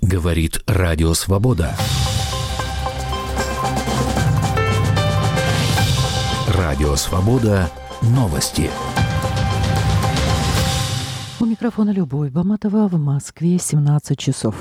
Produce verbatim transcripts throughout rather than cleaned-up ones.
Говорит Радио Свобода. Радио Свобода. Новости. У микрофона Любовь Баматова. В Москве семнадцать часов.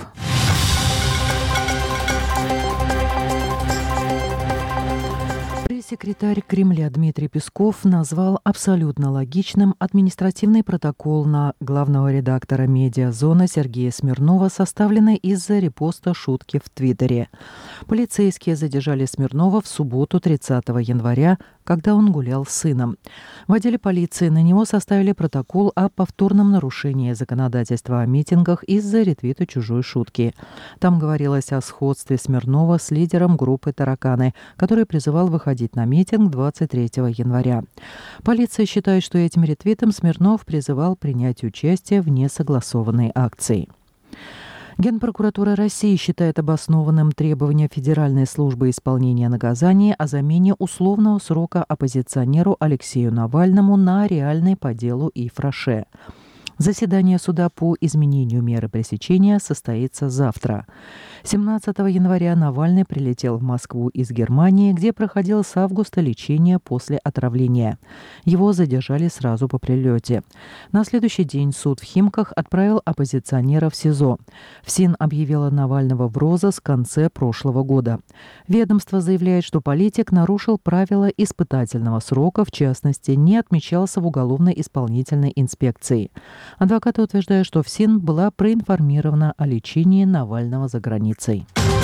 Пресс-секретарь Кремля Дмитрий Песков назвал абсолютно логичным административный протокол на главного редактора «Медиазона» Сергея Смирнова, составленный из-за репоста шутки в Твиттере. Полицейские задержали Смирнова в субботу, тридцатого января, когда он гулял с сыном. В отделе полиции на него составили протокол о повторном нарушении законодательства о митингах из-за ретвита чужой шутки. Там говорилось о сходстве Смирнова с лидером группы «Тараканы», который призывал выходить на митинг двадцать третьего января. Полиция считает, что этим ретвитом Смирнов призывал принять участие в несогласованной акции. Генпрокуратура России считает обоснованным требование Федеральной службы исполнения наказания о замене условного срока оппозиционеру Алексею Навальному на реальный по делу Ив Роше. Заседание суда по изменению меры пресечения состоится завтра. семнадцатого января Навальный прилетел в Москву из Германии, где проходил с августа лечение после отравления. Его задержали сразу по прилете. На следующий день суд в Химках отправил оппозиционера в СИЗО. ФСИН объявила Навального в розыск в конце прошлого года. Ведомство заявляет, что политик нарушил правила испытательного срока, в частности, не отмечался в уголовно-исполнительной инспекции. Адвокаты утверждают, что ФСИН была проинформирована о лечении Навального за границей.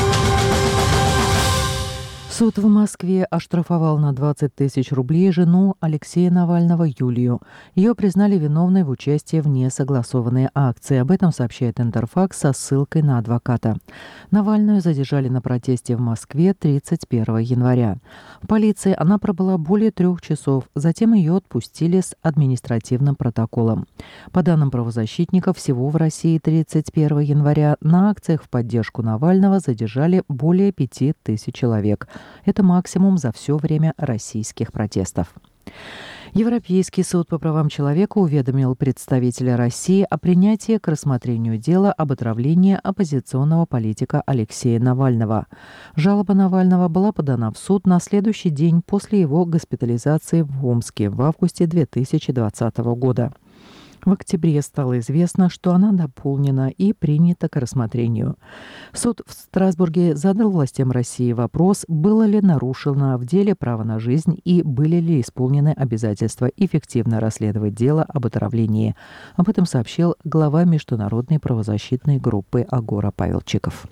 Суд в Москве оштрафовал на двадцать тысяч рублей жену Алексея Навального Юлию. Ее признали виновной в участии в несогласованной акции. Об этом сообщает Интерфакс со ссылкой на адвоката. Навальную задержали на протесте в Москве тридцать первого января. В полиции она пробыла более трех часов. Затем ее отпустили с административным протоколом. По данным правозащитников, всего в России тридцать первого января на акциях в поддержку Навального задержали более пяти тысяч человек. Это максимум за все время российских протестов. Европейский суд по правам человека уведомил представителя России о принятии к рассмотрению дела об отравлении оппозиционного политика Алексея Навального. Жалоба Навального была подана в суд на следующий день после его госпитализации в Омске в августе две тысячи двадцатого года. В октябре стало известно, что она дополнена и принята к рассмотрению. Суд в Страсбурге задал властям России вопрос, было ли нарушено в деле право на жизнь и были ли исполнены обязательства эффективно расследовать дело об отравлении. Об этом сообщил глава международной правозащитной группы «Агора» Павел Чиков.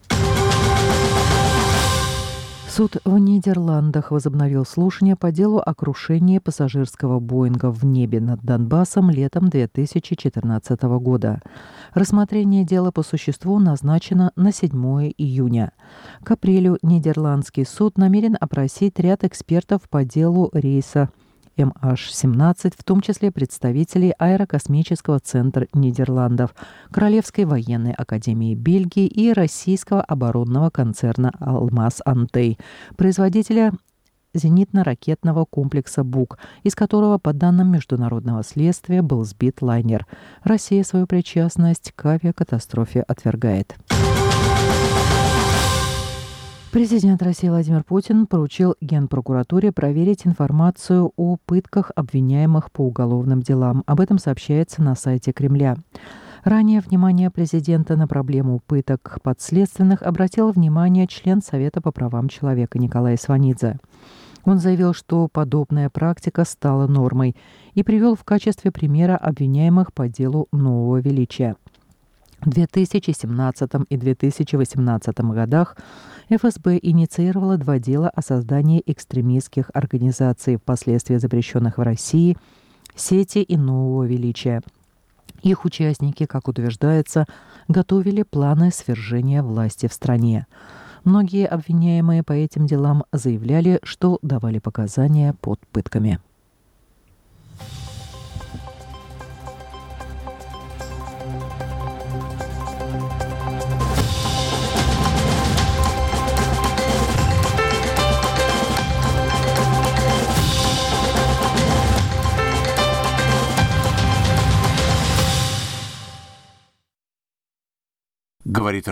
Суд в Нидерландах возобновил слушание по делу о крушении пассажирского Боинга в небе над Донбассом летом две тысячи четырнадцатого года. Рассмотрение дела по существу назначено на седьмого июня. К апрелю Нидерландский суд намерен опросить ряд экспертов по делу рейса эм аш семнадцать, в том числе представителей Аэрокосмического центра Нидерландов, Королевской военной академии Бельгии и российского оборонного концерна «Алмаз-Антей», производителя зенитно-ракетного комплекса «Бук», из которого, по данным международного следствия, был сбит лайнер. Россия свою причастность к авиакатастрофе отвергает. Президент России Владимир Путин поручил Генпрокуратуре проверить информацию о пытках обвиняемых по уголовным делам. Об этом сообщается на сайте Кремля. Ранее внимание президента на проблему пыток подследственных обратил внимание член Совета по правам человека Николай Сванидзе. Он заявил, что подобная практика стала нормой и привел в качестве примера обвиняемых по делу нового величия. В две тысячи семнадцатом и две тысячи восемнадцатом годах эф эс бэ инициировала два дела о создании экстремистских организаций, впоследствии запрещенных в России, сети и нового величия. Их участники, как утверждается, готовили планы свержения власти в стране. Многие обвиняемые по этим делам заявляли, что давали показания под пытками.